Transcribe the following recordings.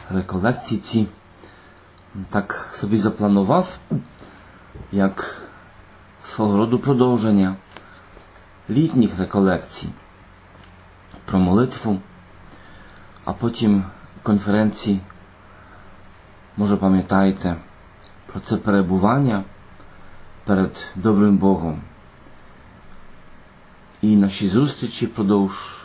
реколекції ці так собі запланував, як свого роду продовження літніх реколекцій про молитву, а потім конференції, може пам'ятаєте, про це перебування перед добрим Богом. І наші зустрічі впродовж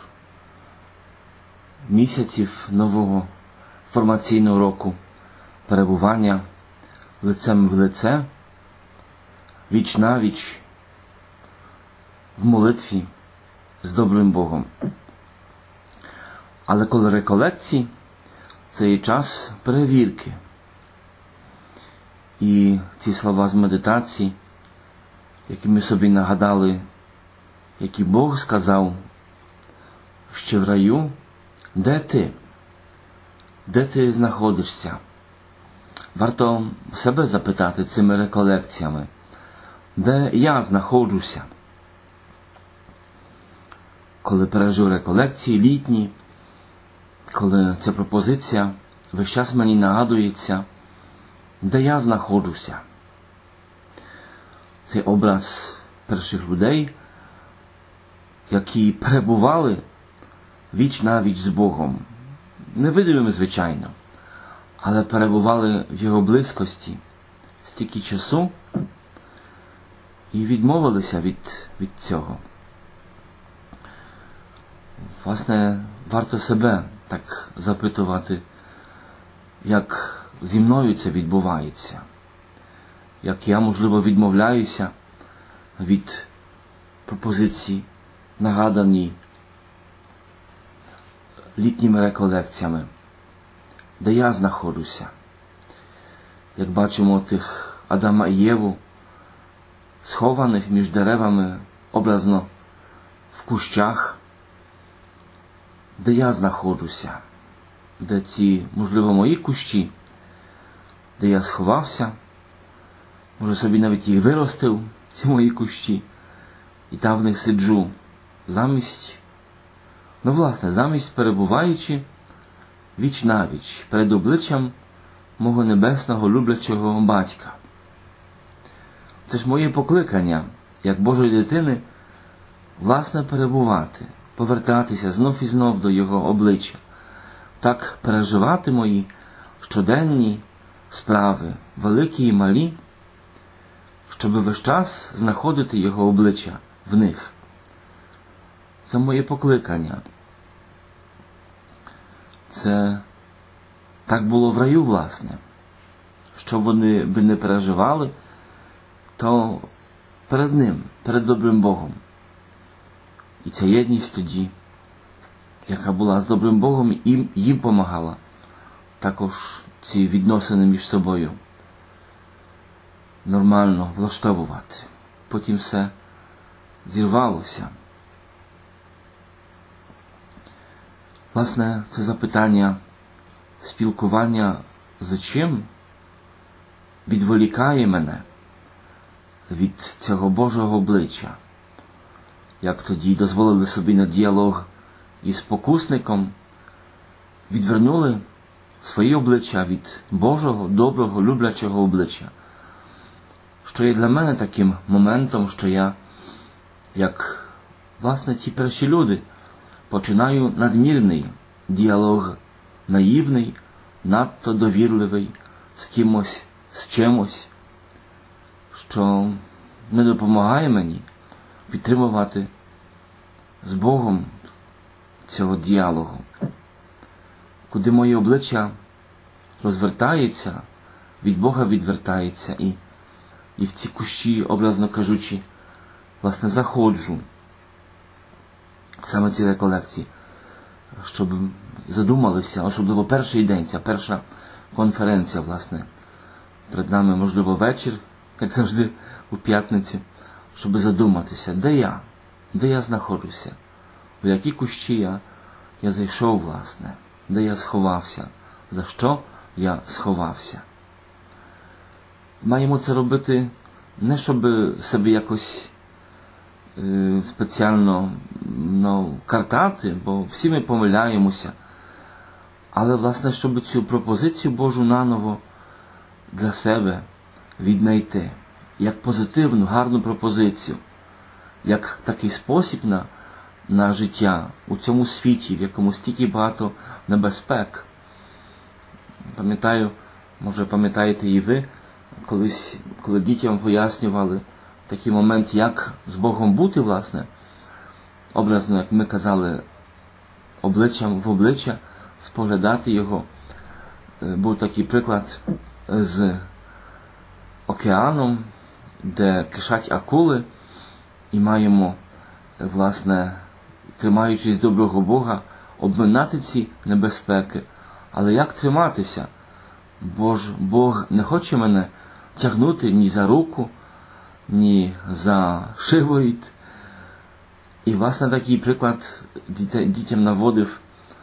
місяців нового формаційного року, перебування лицем в лице, віч на віч, в молитві з добрим Богом. Але коли реколекції, це є час перевірки. І ці слова з медитації, які ми собі нагадали, які Бог сказав ще в раю, де ти? Де ти знаходишся? Варто себе запитати цими реколекціями, де я знаходжуся? Коли пережив реколекції літні, коли ця пропозиція весь час мені нагадується, де я знаходжуся. Цей образ перших людей, які перебували віч на віч з Богом. Невидимими, звичайно, але перебували в Його близькості стільки часу і відмовилися від цього. Власне, варто себе так запитувати, як зі мною це відбувається, як я, можливо, відмовляюся від пропозицій, нагадані літніми реколекціями, де я знаходжуся. Як бачимо тих Адама і Єву, схованих між деревами, образно в кущах, де я знаходжуся, де ці, можливо, мої кущі, де я сховався, може собі навіть їх виростив, ці мої кущі, і там в них сиджу, замість перебуваючи віч на віч перед обличчям мого небесного люблячого батька. Це ж моє покликання, як Божої дитини, власне перебувати, повертатися знов і знов до Його обличчя, так переживати мої щоденні справи, великі і малі, щоб весь час знаходити Його обличчя в них. Це моє покликання. Це так було в раю, власне. Що вони би не переживали, то перед Ним, перед добрим Богом. І ця єдність тоді, яка була з добрим Богом, їм помагала. Також ці відносини між собою нормально влаштовувати. Потім все зірвалося. Власне, це запитання спілкування з чим відволікає мене від цього Божого обличчя. Як тоді дозволили собі на діалог із спокусником, відвернули свої обличчя від Божого, доброго, люблячого обличчя. Що є для мене таким моментом, що я, як, власне, ці перші люди, починаю надмірний діалог, наївний, надто довірливий з кимось, з чимось, що не допомагає мені підтримувати з Богом цього діалогу, куди моє обличчя розвертається, від Бога відвертається, і в ці кущі, образно кажучи, власне, заходжу. Саме ці реколекції, щоб задумалися, особливо перший день, ця перша конференція, власне, перед нами, можливо, вечір, як завжди, у п'ятницю, щоб задуматися, де я знаходжуся, в які кущі я зайшов, власне, де я сховався, за що я сховався. Маємо це робити не щоб себе якось спеціально картати, бо всі ми помиляємося, але, власне, щоб цю пропозицію Божу наново для себе віднайти, як позитивну, гарну пропозицію, як такий спосіб на життя у цьому світі, в якому стільки багато небезпек. Пам'ятаю, може пам'ятаєте і ви, колись, коли дітям пояснювали такий момент, як з Богом бути, власне, образно, як ми казали, обличчям в обличчя, споглядати Його. Був такий приклад з океаном, де кишать акули, і маємо, власне, тримаючись доброго Бога, обминати ці небезпеки. Але як триматися? Бо ж Бог не хоче мене тягнути ні за руку, ні за шиворіт. І, власне, такий приклад дітям наводив,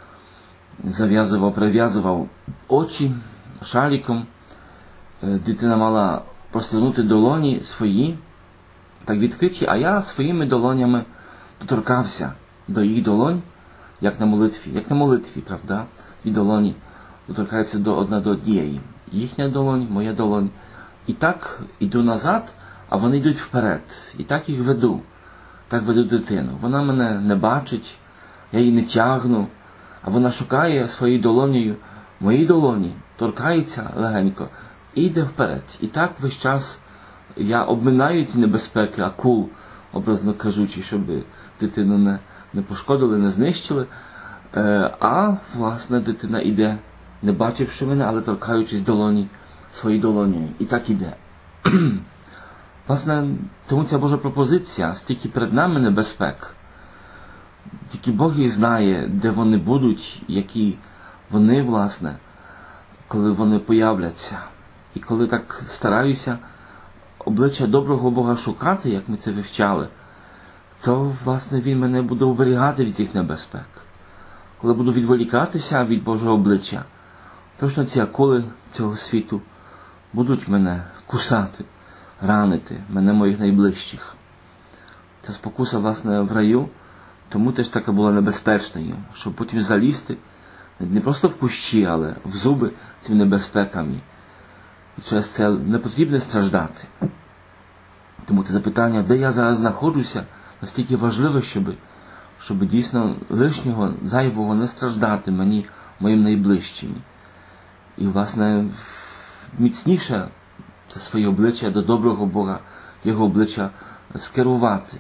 прив'язував очі шаліком. Дитина мала простягнути долоні свої, так відкриті, а я своїми долонями доторкався до їх долонь, як на молитві, правда? І долоні доторкаються одна до однієї. Їхня долонь, моя долонь. І так іду назад, а вони йдуть вперед. І так їх веду. Так веду дитину. Вона мене не бачить, я її не тягну, а вона шукає своєю долонею мої долоні, торкається легенько і йде вперед. І так весь час я обминаю ці небезпеки, акул, образно кажучи, щоб дитину не пошкодили, не знищили. А, власне, дитина йде, не бачивши мене, але торкаючись своєю долонею. І так іде. Власне, тому ця Божа пропозиція, стільки перед нами небезпек. Тільки Бог і знає, де вони будуть, які вони, власне, коли вони появляться. І коли так стараюся обличчя доброго Бога шукати, як ми це вивчали, то, власне, Він мене буде оберігати від цих небезпек. Коли буду відволікатися від Божого обличчя, точно ці акули цього світу будуть мене кусати, ранити мене, моїх найближчих. Ця спокуса, власне, в раю, тому теж така була небезпечною, щоб потім залізти не просто в кущі, але в зуби цими небезпеками. І через це не потрібно страждати. Тому це запитання, де я зараз знаходжуся, настільки важливе, щоб дійсно лишнього, зайвого не страждати мені, моїм найближчим. І, власне, міцніше це своє обличчя до доброго Бога, Його обличчя скерувати.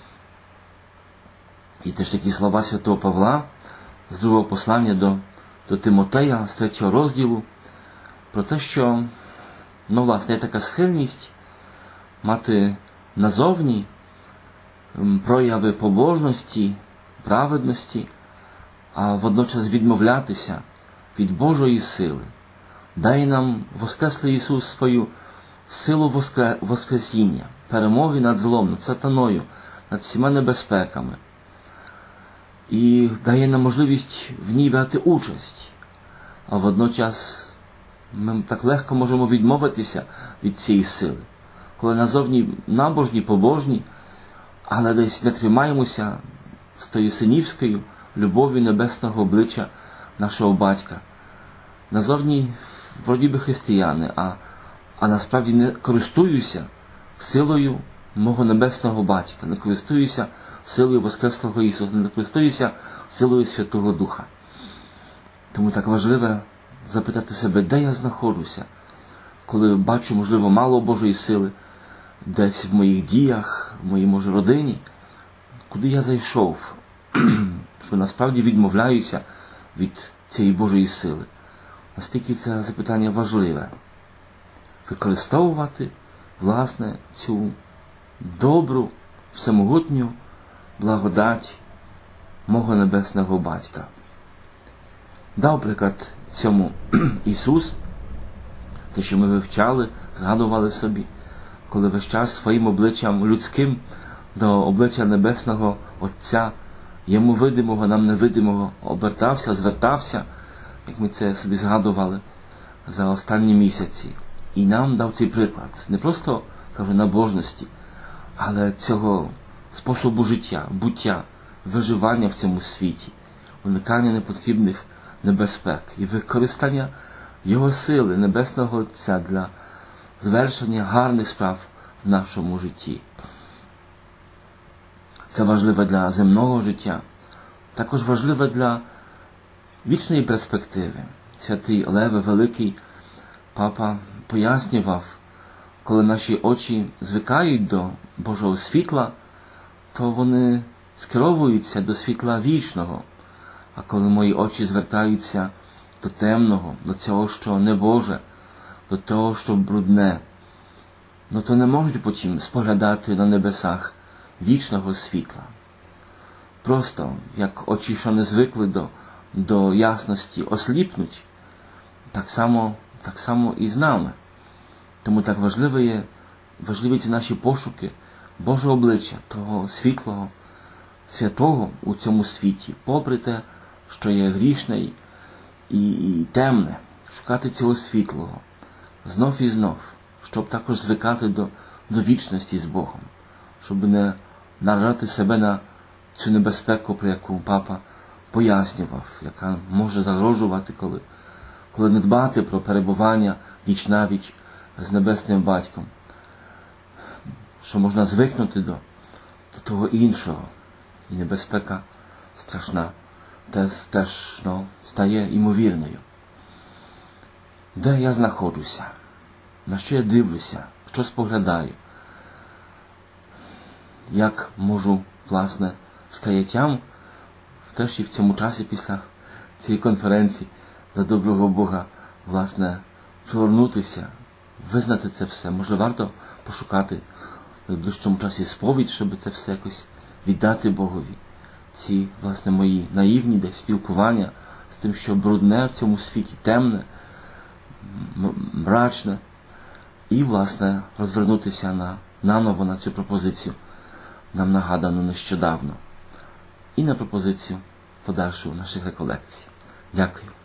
І теж такі слова святого Павла з другого послання до Тимотея, з 3 розділу, про те, що, власне, є така схильність мати назовні прояви побожності, праведності, а водночас відмовлятися від Божої сили. Дай нам, Воскреслий Ісус, свою силу Воскресіння, перемоги над злом, над сатаною, над всіма небезпеками. І дає нам можливість в ній брати участь. А водночас ми так легко можемо відмовитися від цієї сили. Коли назовні набожні, побожні, але десь не тримаємося з тою синівською любов'ю небесного обличчя нашого Батька. Назовні вроді би християни, а насправді не користуюся силою мого небесного Батька, не користуюся силою Воскреслого Ісуса, не користуюся силою Святого Духа. Тому так важливо запитати себе, де я знаходжуся, коли бачу, можливо, мало Божої сили, десь в моїх діях, в моїй, може, родині, куди я зайшов, що насправді відмовляюся від цієї Божої сили. Настільки це запитання важливе. Використовувати, власне, цю добру, всемогутню благодать мого небесного Батька. Дав приклад цьому Ісус, те, що ми вивчали, згадували собі, коли весь час своїм обличчям людським до обличчя Небесного Отця, Йому видимого, нам невидимого, обертався, звертався, як ми це собі згадували за останні місяці. І нам дав цей приклад. Не просто, кажу, набожності, але цього способу життя, буття, виживання в цьому світі, уникання непотрібних небезпек і використання Його сили, Небесного Отця, для звершення гарних справ в нашому житті. Це важливо для земного життя, також важливо для вічної перспективи. Святий Леве Великий, папа, пояснював, коли наші очі звикають до Божого світла, то вони скеровуються до світла вічного. А коли мої очі звертаються до темного, до цього, що не Боже, до того, що брудне, то не можуть потім споглядати на небесах вічного світла. Просто, як очі, що не звикли до ясності, осліпнуть, так само і з нами. Тому так важливі ці наші пошуки Божого обличчя, того світлого, святого у цьому світі, попри те, що є грішне і темне, шукати цього світлого знов і знов, щоб також звикати до вічності з Богом, щоб не наражати себе на цю небезпеку, про яку папа пояснював, яка може загрожувати, коли не дбати про перебування віч-навіч з Небесним Батьком, що можна звикнути до того іншого, і небезпека страшна теж стає імовірною. Де я знаходжуся? На що я дивлюся? Що споглядаю? Як можу, власне, з каяттям теж і в цьому часі після цієї конференції за доброго Бога, власне, повернутися, визнати це все. Може, варто пошукати в найближчому часі сповідь, щоб це все якось віддати Богові. Ці, власне, мої наївні десь спілкування з тим, що брудне в цьому світі, темне, мрачне, і, власне, розвернутися наново на цю пропозицію, нам нагадану нещодавно, і на пропозицію подальшої наших реколекцій. Дякую.